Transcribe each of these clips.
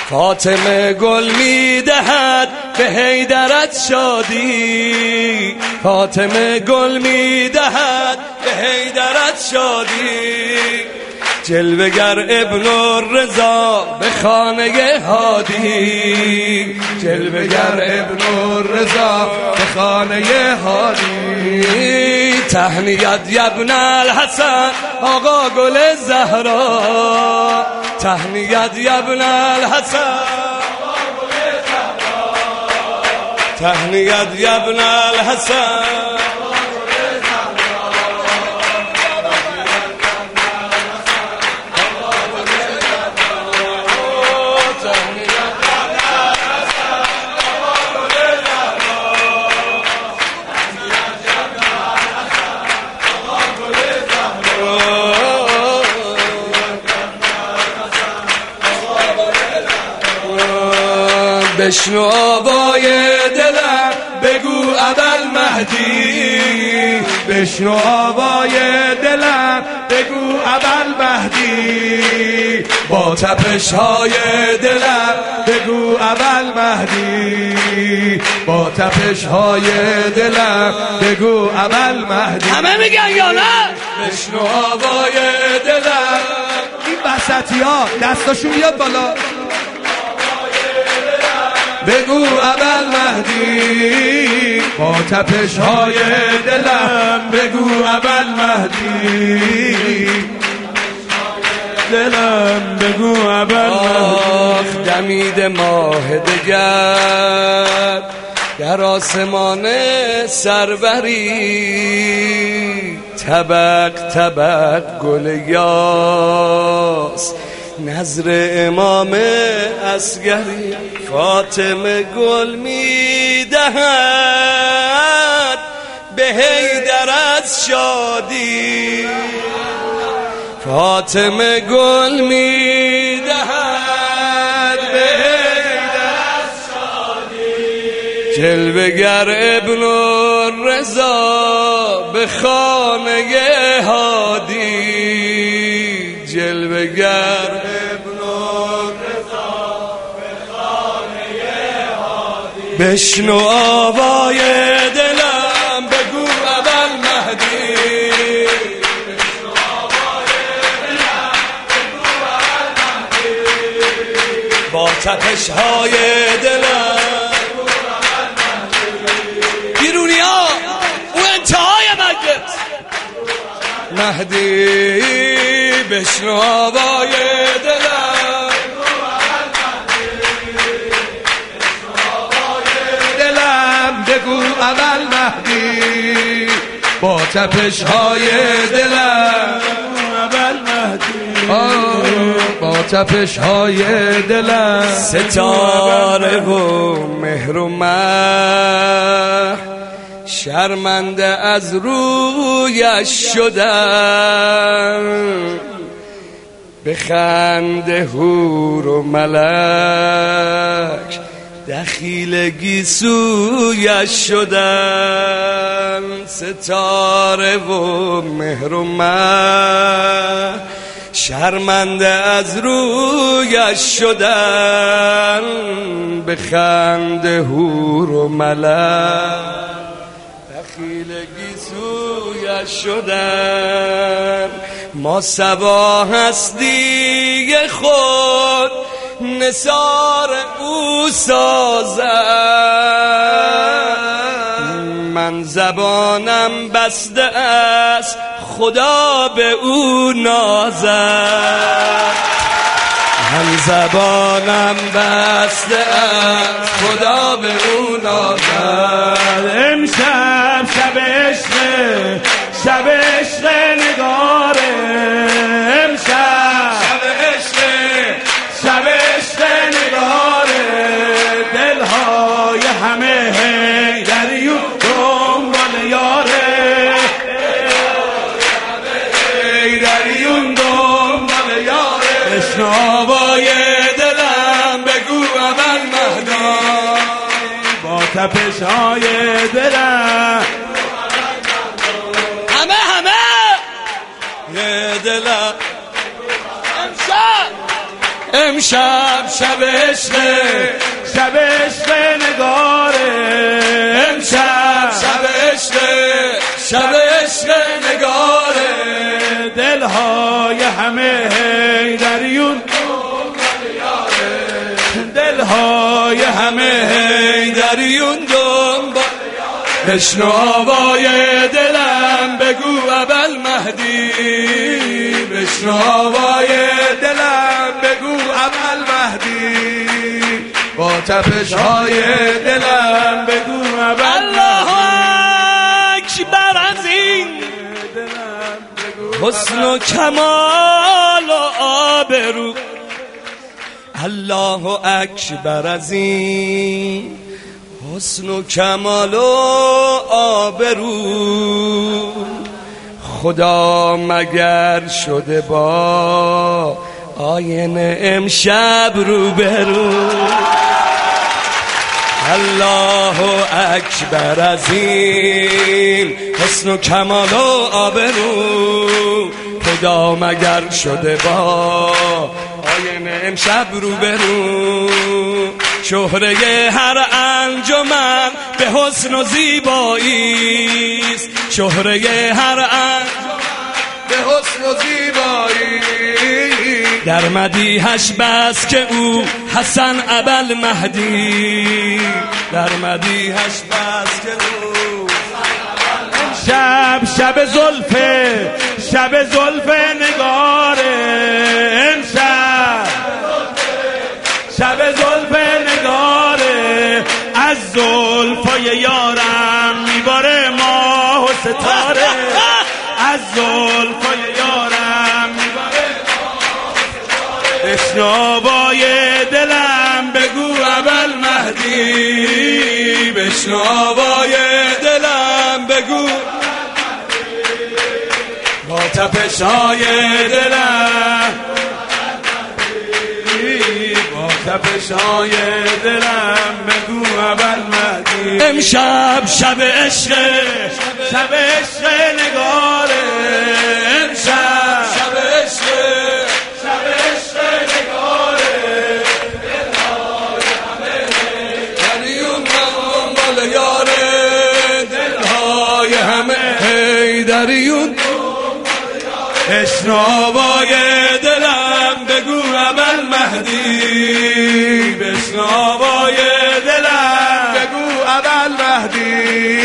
فاطمه گل میدهد به حیدرت شادی، فاطمه گل میدهد به حیدرت شادی. جلوگر ابن الرضا به خانه هادی، جلوگر ابن الرضا به خانه هادی. تهنیت ابن الحسن آقا گل زهرا، تهنیت ابن الحسن آقا گل زهرا، تهنیت ابن الحسن. بشنو آوای دلم بگو ابوالمهدی، بشنو آوای دلم بگو ابوالمهدی. با تپش های دلم بگو ابوالمهدی، با تپش های دلم بگو ابوالمهدی. همه میگن یا نه؟ بشنو آوای دلم. این وسطی ها دستاشون بیاد بالا، بگو ابوالمهدی. با تپش های دلم بگو ابوالمهدی، دلم بگو ابوالمهدی. دمید ماه دگر در آسمان سربری، طبق طبق گل یاس نظر امام اصغری. فاطمه گل میدهد به حیدرت شادی، فاطمه گل میدهد به حیدرت شادی. جلوگر ابن الرضا به خانه هادی، جلوگر ابن الرضا به خانه هادی. بشنو آوای دلم بگو ابوالمهدی، بشنو آوای دلم بگو ابوالمهدی. با تپش های دلم بگو ابوالمهدی. بیرونی ها او انتهای مجلس مهدی. بشنو آوای دلم بگو ابوالمهدی، با تپش های دلم با تپش های دلم. ستاره و مهر و مه شرمنده از رویش شدن، به خنده حور و ملک دخیلگی سویش شدن. ستاره و مهر و مه شرمنده از رویش شدن، به خنده حور و ملک دخیلگی سویش شدن. ما صبا هستی خود نثار او سازم، من زبانم بسته است خدا به او نازم، من زبانم بسته است خدا به او نازم. امشب شب عشق، شب عشق نگاره، امشب شب عشق، شب عشق نگاره. دلهای همه حیدریون دنبال یاره، حیدریون دنبال یاره. بشنو آوای دلم بگو ابوالمهدی، با تپش های دلم همه یه دلم. امشب امشب شب عشقه شب عشق نگاره امشب شب عشقه شب عشق نگاره دلهای همه حیدریون دلهای همه حیدریون دنبال بشنو آوای دلم بگو ابوالمهدی بشنو آوای دلم بگو ابوالمهدی با تپش‌های دلم بگو ابوالمهدی الله اکبر از این حسن و کمال و آبرو الله اکبر از این حسن و کمال و آبرو خدا مگر شده با آینه امشب روبرو الله اکبر از این حسن و کمال و آبرو خدا مگر شده با آینه امشب روبرو شهره هر انجمن به حسن و زیبایی است شهره هر انجمن به حسن و زیبایی در مدیحش بس که او حسن ابوالمهدی در مدیحش بس که او شب شب زلفه شب زلفه نگاره امشب شب زلفه نگاره از زلفای یارم میباره ماه و ستاره از زلفای یارم میباره ماه و ستاره بشنو آوای دلم بگو ابوالمهدی بشنو آوای دلم بگو با تپش‌های دلم با تپش‌های دلم بگو ابوالمهدی امشب شب عشقه شب عشق نگاره امشب شب عشق شب عشق نگاره دلهای همه حیدریون دنبال یاره دلهای همه حیدریون بشنو آوای دلم بگو ابوالمهدی بشنو آوای دلم بگو ابوالمهدی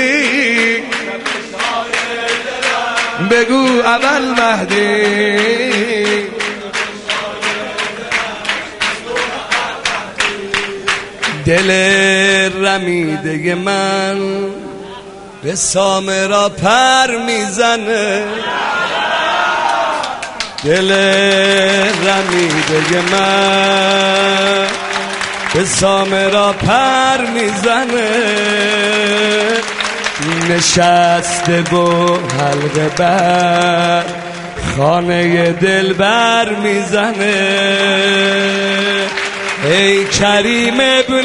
بگو ابوالمهدی دل رمیده من به سامرا پر میزنه دل رمیده من به سامرا پر میزنه نشسته و حلقه بر خانه دلبر میزنه ای کریم ابن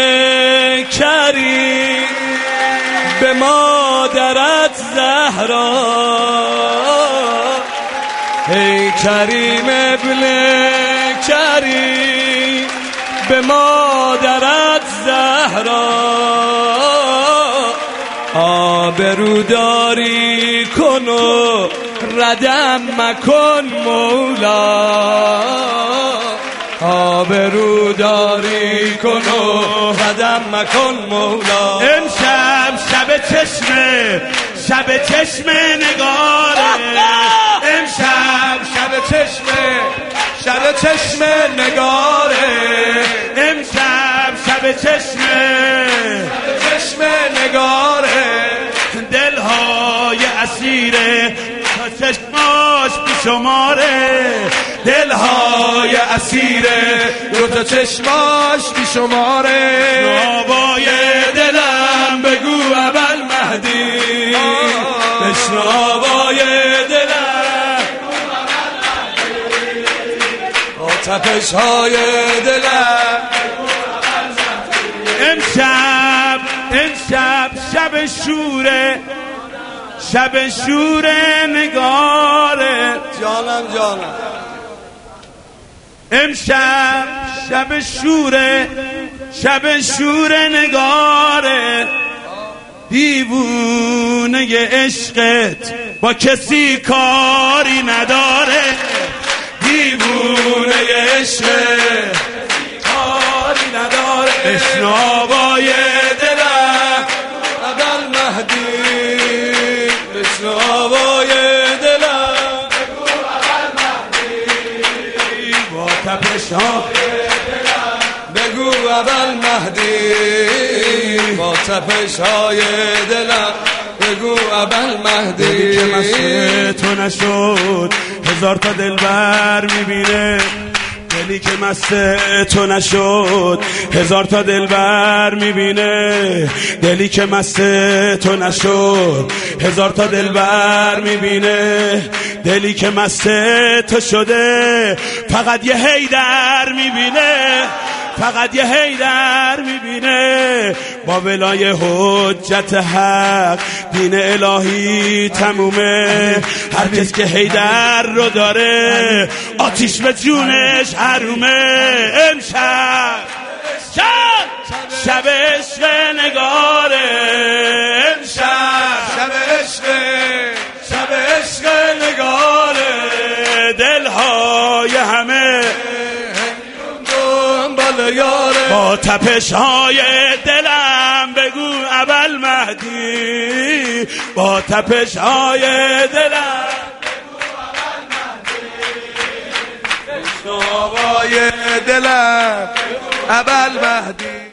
کریم به مادرت زهرا ای کریم ابن کریم به مادرت زهرا آبروداری کن و ردم مکن مولا آبروداری کن و ردم مکن مولا امشب شب چشمه شب چشمه نگاره امشب شب چشمه شب چشمه نگاره امشب شب چشمه چشمه نگاره دلهای اسیره تا چشماش بیشماره دلهای اسیره دو تا چشماش بیشماره آوای دلم بگو ابوالمهدی بشنو آوای دلم با تپش‌های دلم امشب شب شوره شب شوره نگاره جانم امشب شب شوره، شب شور نگاره، دیوونه عشقت با کسی کاری نداره، دیوونه عشقت کاری نداره. بشنو آوای دلم ابل مهدی، بشنو آوای دلم ابل مهدی، با تپش‌های دلم بگو ابل مهدی، با تپش‌های دلم بگو ابل مهدی. که مست تو نشد هزار تا دلبر میبینه، دلی که مست تو نشد هزار تا دلبر میبینه، دلی که مست تو نشد هزار تا دلبر میبینه، دلی که مست تو شده فقط یه حیدر میبینه، فقط یه حیدر میبینه. با ولای حجت حق دین الهی تمومه، هر کس که حیدر رو داره آتیش به جونش حرومه. امشب شب عشق نگاره، امشب شب عشق نگاره، دلهای همه با تپش‌های دلم بگو ابل مهدی، با تپش‌های دلم بگو ابل مهدی، بشنو آوای دلم ابل مهدی.